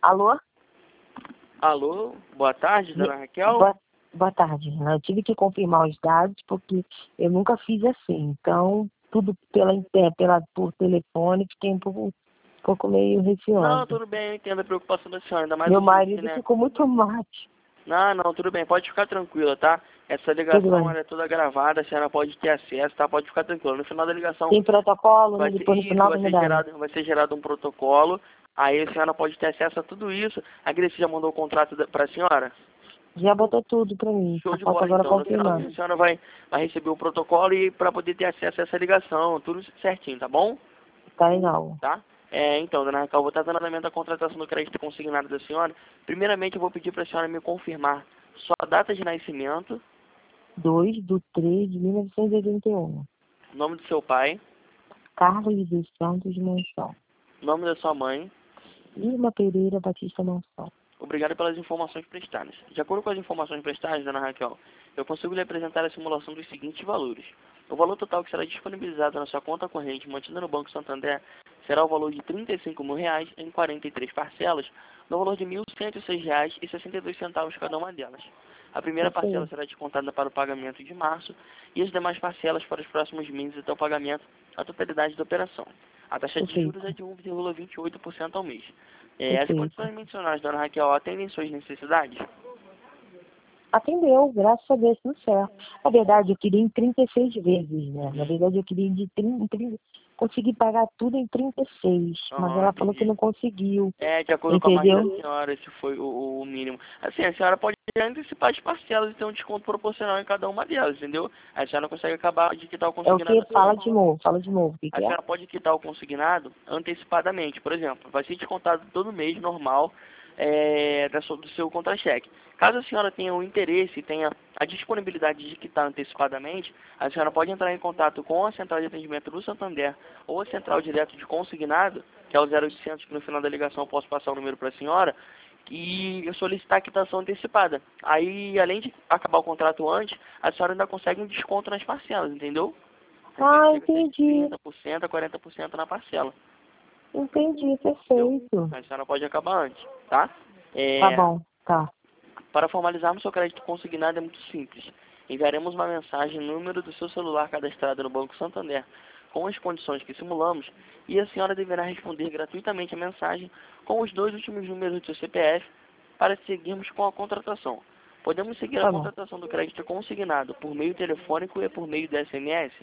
Alô? Alô, boa tarde, dona Raquel. Boa tarde, Renan. Eu tive que confirmar os dados porque eu nunca fiz assim. Então, tudo por telefone, fiquei um pouco meio Não, receosa. tudo bem, eu entendo a preocupação da senhora, ainda mais Meu hoje em dia, marido né? ficou muito mate. Não, tudo bem, pode ficar tranquila, tá? Essa Tudo ligação, bem. ela é toda gravada, a senhora pode ter acesso, tá? Pode ficar tranquila. No final da ligação, Tem protocolo, né? vai ser Depois no isso, final vai me dar. vai ser gerado um protocolo, aí a senhora pode ter acesso a tudo isso. A Grace já mandou o contrato pra senhora? Já botou tudo pra mim. Show Só de falta bola, agora então. No final, confirmar. a senhora vai receber o protocolo e para poder ter acesso a essa ligação, tudo certinho, tá bom? Tá legal. Tá? Então, dona Raquel, eu vou estar dando andamento da contratação do crédito consignado da senhora. Primeiramente, eu vou pedir para a senhora me confirmar sua data de nascimento, 2/3/1981. nome do seu pai, Carlos dos Santos Monção. nome da sua mãe. Irma Pereira Batista Monção. Obrigado pelas informações prestadas. De acordo com as informações prestadas, dona Raquel, eu consigo lhe apresentar a simulação dos seguintes valores. O valor total que será disponibilizado na sua conta corrente mantida no Banco Santander será o valor de R$ 35.000 em 43 parcelas, no valor de R$ 1.106,62 cada uma delas. A primeira parcela Perfeito. será descontada para o pagamento de março e as demais parcelas para os próximos meses até o pagamento da totalidade da operação. A taxa de juros Perfeito. é de 1,28% ao mês. As Perfeito. condições mencionadas, dona Raquel, atendem suas necessidades? Atendeu, graças a Deus, tudo certo. Na verdade, eu queria em 36 vezes, né? Na verdade, eu queria de 30, conseguir pagar tudo em 36, mas ela falou que Entendi. não conseguiu, De acordo com a margem entendeu? da senhora, esse foi o mínimo. Assim, a senhora pode antecipar as parcelas e ter um desconto proporcional em cada uma delas, entendeu? A senhora consegue acabar de quitar o É o consignado que? Fala assim. de novo, o que A que é? senhora pode quitar o consignado antecipadamente. Por exemplo, vai ser descontado todo mês normal do seu contra-cheque. Caso a senhora tenha o interesse e tenha a disponibilidade de quitar antecipadamente, a senhora pode entrar em contato com a central de atendimento do Santander ou a central direto de consignado, que é o 0800, que no final da ligação eu posso passar o número para a senhora, e solicitar a quitação antecipada. Aí, além de acabar o contrato antes, a senhora ainda consegue um desconto nas parcelas, entendeu? Ah, Chega a ser de entendi. 30% a 40% na parcela. Entendi, Entendeu? perfeito. A senhora pode acabar antes, tá? Tá É, bom, tá. para formalizarmos seu crédito consignado é muito simples. Enviaremos uma mensagem no número do seu celular cadastrado no Banco Santander com as condições que simulamos e a senhora deverá responder gratuitamente a mensagem com os 2 últimos números do seu CPF para seguirmos com a contratação. Podemos seguir a Tá bom. contratação do crédito consignado por meio telefônico e por meio de SMS?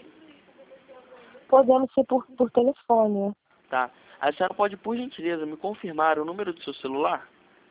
Podemos ser por telefone, né? Tá. A senhora pode, por gentileza, me confirmar o número do seu celular?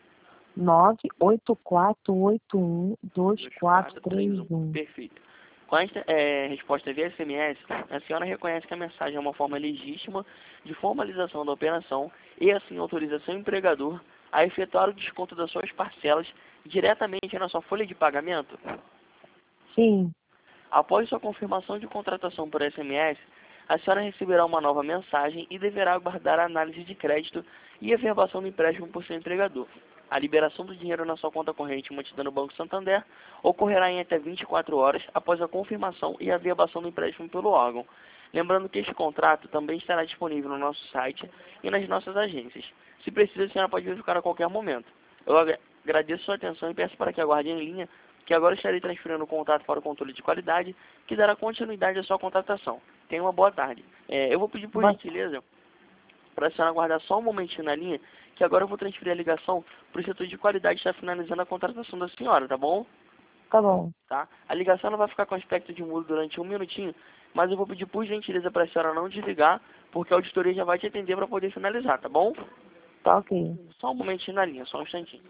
984812431. Perfeito. Com a resposta via SMS, a senhora reconhece que a mensagem é uma forma legítima de formalização da operação e assim autoriza seu empregador a efetuar o desconto das suas parcelas diretamente na sua folha de pagamento? Sim, Após sua confirmação de contratação por SMS, a senhora receberá uma nova mensagem e deverá aguardar a análise de crédito e a verbação do empréstimo por seu empregador. A liberação do dinheiro na sua conta corrente mantida no Banco Santander ocorrerá em até 24 horas após a confirmação e a verbação do empréstimo pelo órgão. Lembrando que este contrato também estará disponível no nosso site e nas nossas agências. Se precisa, a senhora pode verificar a qualquer momento. Eu agradeço sua atenção e peço para que aguarde em linha, que agora estarei transferindo o contato para o controle de qualidade, que dará continuidade à sua contratação. Tenha uma boa tarde. Eu vou pedir por mas gentileza para a senhora aguardar só um momentinho na linha, que agora eu vou transferir a ligação para o setor de qualidade que está finalizando a contratação da senhora, tá bom? tá bom. Tá? A ligação não vai ficar com aspecto de mudo durante um minutinho, mas eu vou pedir por gentileza para a senhora não desligar, porque a auditoria já vai te atender para poder finalizar, tá bom? Tá ok. Só um momentinho na linha, só um instantinho.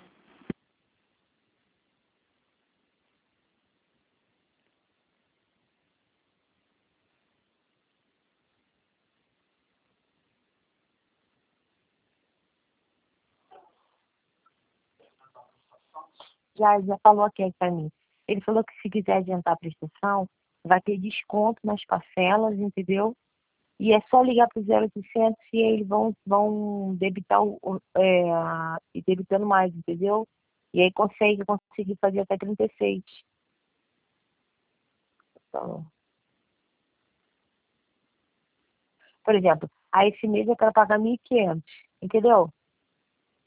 Já falou aqui pra mim. Ele falou que se quiser adiantar a prestação, vai ter desconto nas parcelas, entendeu? E é só ligar pro 0800 e eles vão debitar e debitando mais, entendeu? E aí conseguir fazer até 36. Então, por exemplo, aí esse mês eu quero pagar 1.500, entendeu?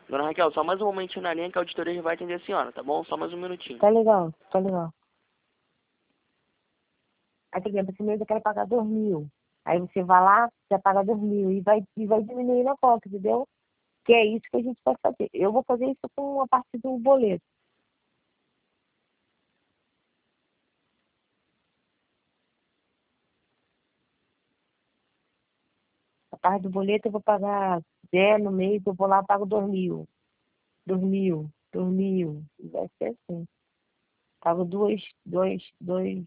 Dona Raquel, só mais um momentinho na linha que a auditoria já vai atender a senhora, tá bom? Só mais um minutinho. Tá legal, tá legal. Aí, por exemplo, esse mês eu quero pagar 2.000. Aí você vai lá, já paga 2.000 e vai diminuir a conta, entendeu? Que é isso que a gente vai fazer. Eu vou fazer isso com a parte do boleto. A parte do boleto eu vou pagar 10 no mês, eu vou lá e pago 2.000. 2.000, 2.000. E vai ser assim. Pago dois.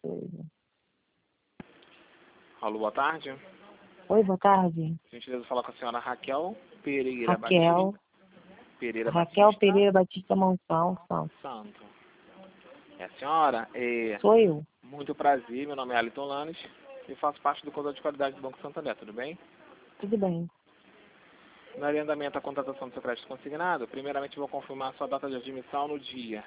Alô, boa tarde. Oi, boa tarde. Gentileza falar com a senhora Raquel Pereira Raquel. Pereira Raquel Batista Pereira Batista Monção. Santo. É a senhora? Sou eu. Muito prazer, meu nome é Aliton Lanes e faço parte do Controle de Qualidade do Banco Santander, tudo bem? Tudo bem. No arrendamento da contratação do seu crédito consignado, primeiramente vou confirmar sua data de admissão no dia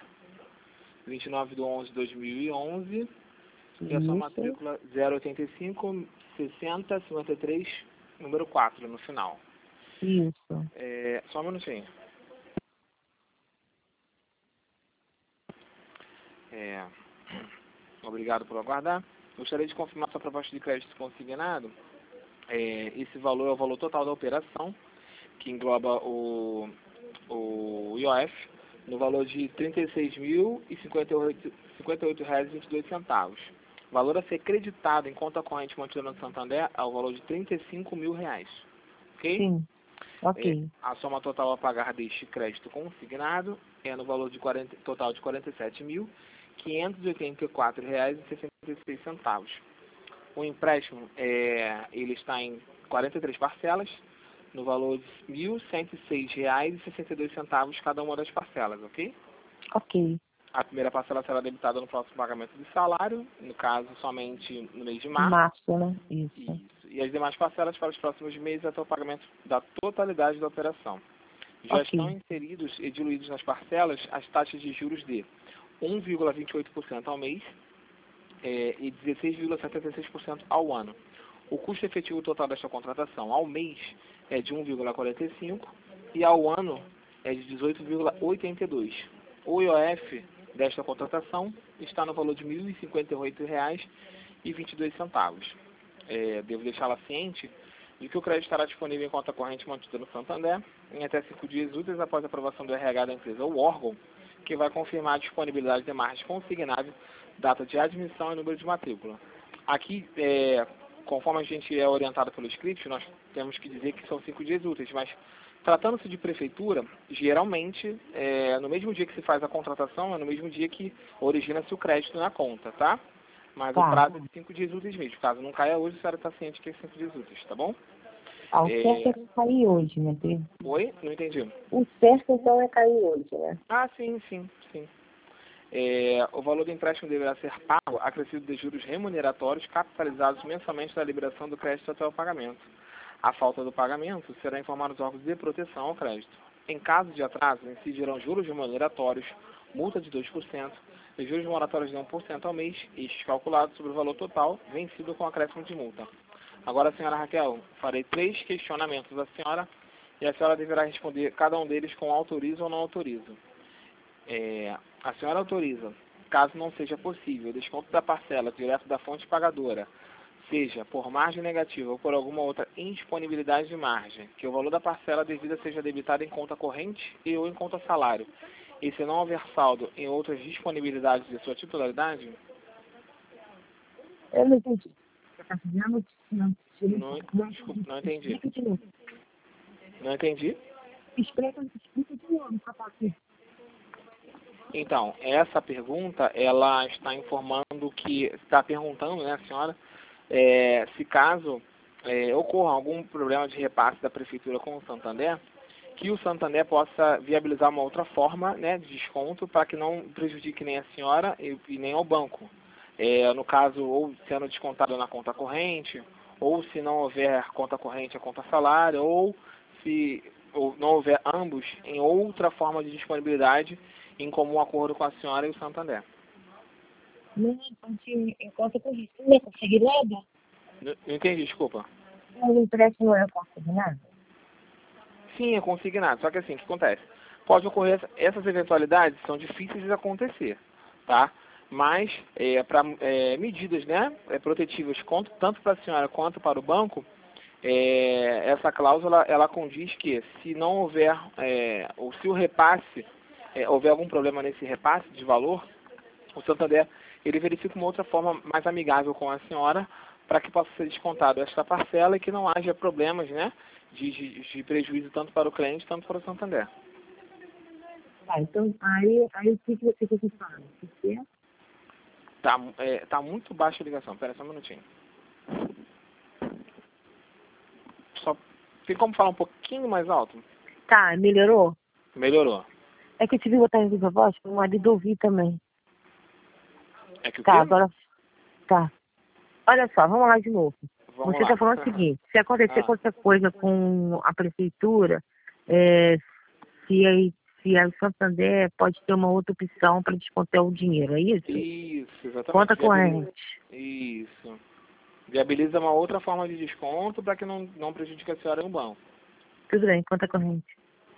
29/11/2011 e a sua Isso. matrícula 085 60 53, número 4 no final. Isso. Só um minutinho. Obrigado por aguardar. Gostaria de confirmar sua proposta de crédito consignado. Esse valor é o valor total da operação, que engloba o IOF, no valor de R$ 36.058,22. Valor a ser creditado em conta corrente mantida no Santander é o valor de R$ 35.000. Ok? Sim. Ok. A soma total a pagar deste crédito consignado é no valor de total de R$ 47.584,66. O empréstimo ele está em 43 parcelas, no valor de R$ 1.106,62 cada uma das parcelas, ok? Ok. A primeira parcela será debitada no próximo pagamento de salário, no caso somente no mês de março. Março, né? Isso. Isso. E as demais parcelas para os próximos meses até o pagamento da totalidade da operação. Já estão inseridos e diluídos nas parcelas as taxas de juros de 1,28% ao mês e 16,76% ao ano. O custo efetivo total desta contratação ao mês é de 1,45% e ao ano é de 18,82%. O IOF desta contratação está no valor de R$ 1.058,22. Devo deixá-la ciente de que o crédito estará disponível em conta corrente mantida no Santander em até 5 dias úteis após a aprovação do RH da empresa ou órgão, que vai confirmar a disponibilidade de margem consignável, data de admissão e número de matrícula. Aqui, conforme a gente é orientado pelo script, nós temos que dizer que são 5 dias úteis, mas tratando-se de prefeitura, geralmente, no mesmo dia que se faz a contratação, é no mesmo dia que origina-se o crédito na conta, tá? Mas o prazo é de 5 dias úteis mesmo. Caso não caia hoje, a senhora está ciente que é 5 dias úteis, tá bom? O certo é cair hoje, né, Pedro? Oi? Não entendi. O certo, então, é cair hoje, né? Sim. O valor do empréstimo deverá ser pago acrescido de juros remuneratórios capitalizados mensalmente da liberação do crédito até o pagamento. A falta do pagamento será informado aos órgãos de proteção ao crédito. Em caso de atraso, incidirão juros remuneratórios, multa de 2% e juros moratórios de 1% ao mês, estes calculados sobre o valor total vencido com acréscimo de multa. Agora, senhora Raquel, farei 3 questionamentos à senhora e a senhora deverá responder cada um deles com autorizo ou não autorizo. A senhora autoriza, caso não seja possível, o desconto da parcela direto da fonte pagadora, seja por margem negativa ou por alguma outra indisponibilidade de margem, que o valor da parcela devida seja debitado em conta corrente e ou em conta salário, e se não houver saldo em outras disponibilidades de sua titularidade? Eu não entendi. Você está fazendo? Desculpa, não entendi. Não entendi? Explica de novo, papai. Então, essa pergunta, ela está informando que, está perguntando, né, a senhora, se caso ocorra algum problema de repasse da Prefeitura com o Santander, que o Santander possa viabilizar uma outra forma, né, de desconto para que não prejudique nem a senhora e nem ao banco. No caso, ou sendo descontado na conta corrente, ou se não houver conta corrente, a conta salário, ou se não houver ambos, em outra forma de disponibilidade em comum acordo com a senhora e o Santander. Não, em conta corrente. Não é consignada? Não entendi, desculpa. Mas o empréstimo não é consignado? Sim, é consignado. Só que assim, o que acontece? Pode ocorrer, essas eventualidades são difíceis de acontecer, tá? Mas, para medidas, né, protetivas, tanto para a senhora quanto para o banco, essa cláusula, ela condiz que se não houver, ou se o repasse, houver algum problema nesse repasse de valor, o Santander, ele verifica uma outra forma mais amigável com a senhora para que possa ser descontado esta parcela e que não haja problemas, né, de prejuízo tanto para o cliente, tanto para o Santander. Tá, então, aí o que você quer que eu fale? Porque... Tá muito baixa a ligação. Espera só um minutinho. Tem como falar um pouquinho mais alto? Tá, melhorou? Melhorou. É que eu tive que botar em viva voz para o marido ouvir também. É que o Tá, quê? agora... Tá. Olha só, vamos lá de novo. Vamos Você lá. está falando o seguinte, se acontecer qualquer coisa com a prefeitura, se a Santander pode ter uma outra opção para descontar o dinheiro, é isso? Isso, exatamente. Conta corrente. Isso. Viabiliza uma outra forma de desconto para que não prejudique a senhora no banco. Tudo bem, conta corrente.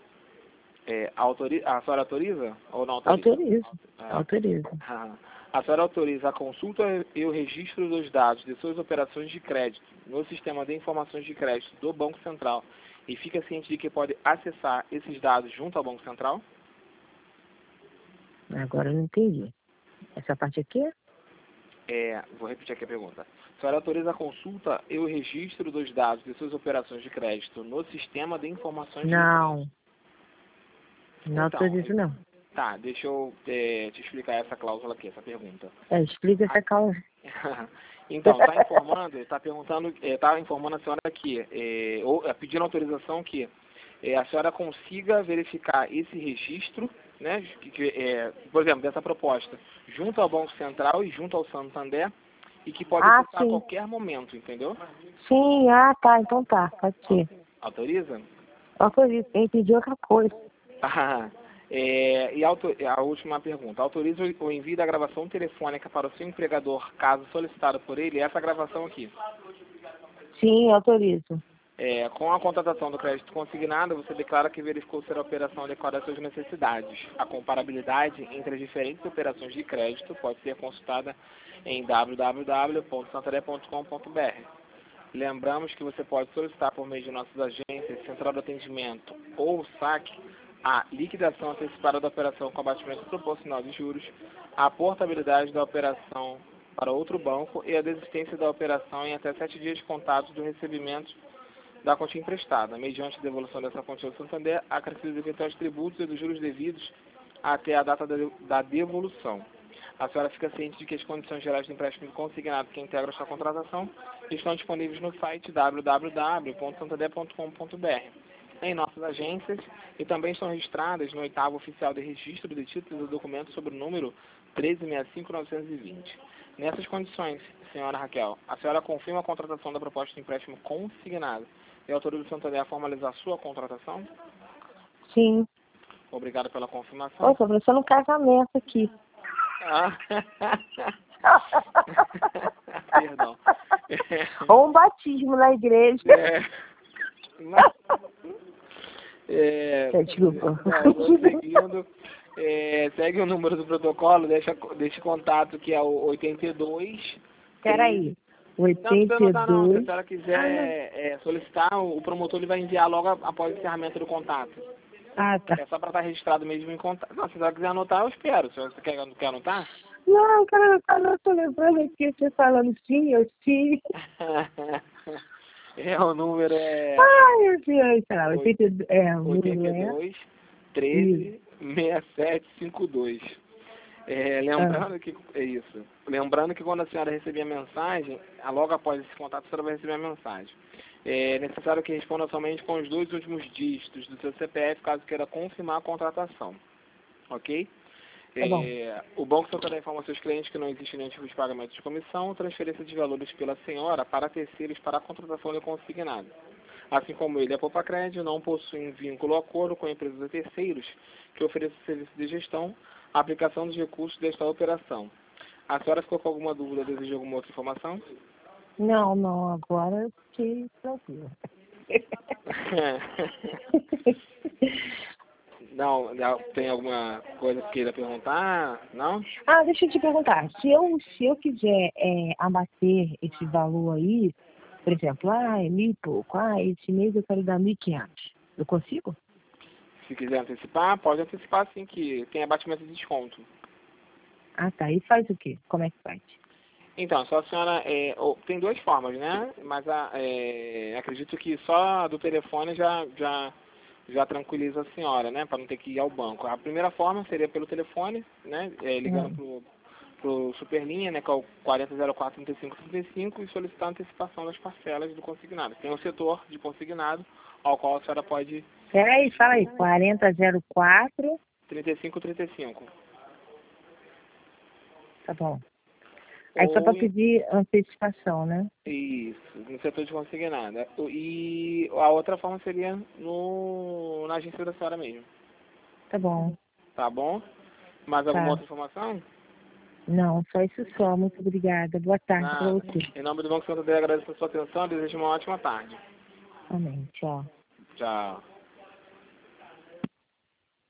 A senhora autoriza ou não autoriza? Autorizo. Autorizo. A senhora autoriza a consulta e o registro dos dados de suas operações de crédito no sistema de informações de crédito do Banco Central e fica ciente de que pode acessar esses dados junto ao Banco Central? Agora eu não entendi. Essa parte aqui? Vou repetir aqui a pergunta. A senhora autoriza a consulta e o registro dos dados de suas operações de crédito no sistema de informações de crédito? Não. Não Então, autorizo, não. Tá, deixa eu te explicar essa cláusula aqui, essa pergunta. Explica essa causa. Então, está informando a senhora aqui, pedindo autorização que a senhora consiga verificar esse registro, né, por exemplo, dessa proposta, junto ao Banco Central e junto ao Santander, e que pode acessar a qualquer momento, entendeu? Sim, tá, então tá, pode ser. Autoriza? Autorizo, eu entendi outra coisa. E a última pergunta. Autoriza o envio da gravação telefônica para o seu empregador, caso solicitado por ele, essa gravação aqui. Sim, autorizo. Com a contratação do crédito consignado, você declara que verificou ser a operação adequada às suas necessidades. A comparabilidade entre as diferentes operações de crédito pode ser consultada em www.santander.com.br. Lembramos que você pode solicitar por meio de nossas agências, central de atendimento ou saque, a liquidação antecipada da operação com abatimento proporcional de juros, a portabilidade da operação para outro banco e a desistência da operação em até 7 dias contados do recebimento da quantia emprestada, mediante a devolução dessa quantia ao Santander, acrescidos eventuais tributos e dos juros devidos até a data da devolução. A senhora fica ciente de que as condições gerais de empréstimo consignado que integram esta contratação estão disponíveis no site www.santander.com.br, em nossas agências, e também estão registradas no 8º Oficial de Registro de Títulos e Documentos sob o número 13.65920. Nessas condições, senhora Raquel, a senhora confirma a contratação da proposta de empréstimo consignado e autoriza o Santander a formalizar sua contratação? Sim. Obrigado pela confirmação. Ô, tô pensando no casamento aqui. Perdão. Ou um batismo na igreja. Desculpa. Seguindo, segue o número do protocolo, deixa contato que é o 82. Peraí. Não, 82. não. Se a senhora quiser solicitar, o promotor ele vai enviar logo após o encerramento do contato. Tá. É só para estar registrado mesmo em contato. Não, se a senhora quiser anotar, eu espero. Se você quer anotar? Não, cara, eu tô lembrando aqui, você falando sim, eu sim. O número é... Ai, meu Deus, tá. O número é... 82 13 6752. Lembrando que é isso. Lembrando que quando a senhora receber a mensagem, logo após esse contato, a senhora vai receber a mensagem. É necessário que responda somente com os 2 últimos dígitos do seu CPF, caso queira confirmar a contratação. Ok? Tá bom. O Banco Santander informa aos seus clientes que não existe nenhum tipo de pagamento de comissão ou transferência de valores pela senhora para terceiros para a contratação de consignado. Assim como ele, a Popacred não possui vínculo ou acordo com empresas de terceiros que ofereçam serviço de gestão, a aplicação dos recursos desta operação. A senhora ficou com alguma dúvida, deseja alguma outra informação? Não, agora eu fiquei tranquila. Não, tem alguma coisa que queira perguntar? Não? Ah, deixa eu te perguntar. Se eu quiser abater esse valor aí, por exemplo, é 1.000 e pouco, esse mês eu quero dar 1.500. Eu consigo? Se quiser antecipar, pode antecipar sim, que tem abatimento de desconto. Ah, tá. E faz o quê? Como é que faz? Então, só a senhora, tem duas formas, né? Mas acredito que só do telefone já tranquiliza a senhora, né? Para não ter que ir ao banco. A primeira forma seria pelo telefone, né? Ligando pro Superlinha, né? Que é o 4004-3535 e solicitar a antecipação das parcelas do consignado. Tem o setor de consignado, ao qual a senhora pode... Peraí, fala aí. 4004. 3535. Tá bom. Aí só para pedir antecipação, né? Isso, no setor de consignado. E a outra forma seria na agência da senhora mesmo. Tá bom. Tá bom? Mais alguma outra informação? Não, só isso só. Muito obrigada. Boa tarde para Nada. você. Em nome do Banco Santander, agradeço a sua atenção e desejo uma ótima tarde. Amém. Tchau. Tchau.